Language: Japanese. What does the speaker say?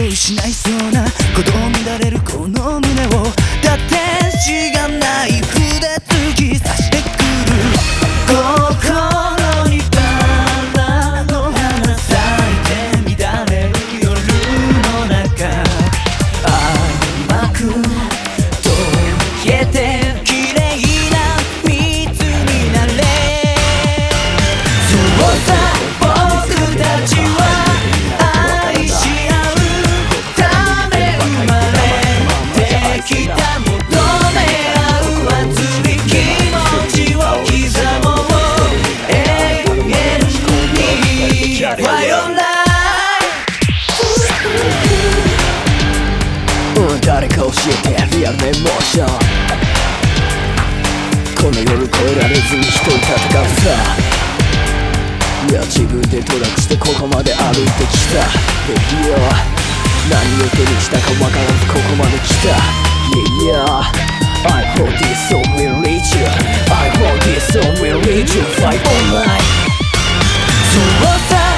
を失いそうな鼓動乱れるこの胸をだってしがない筆突き刺してくる心にバラの花咲いて乱れる夜の中甘く溶けて綺麗な蜜になれそうさ僕たちは愛し合うため生まれてきた求め合う熱い気持ちを刻もう永遠に Fly your life 誰か教えてリアルなエモーションこの夜越えられずに一人戦うさいや自分でトラックしてここまで歩いてきたいや何を手にしたかわからずここまで来た Yeah I hold this soul will reach you I hold this soul will reach you Fight all night そうさ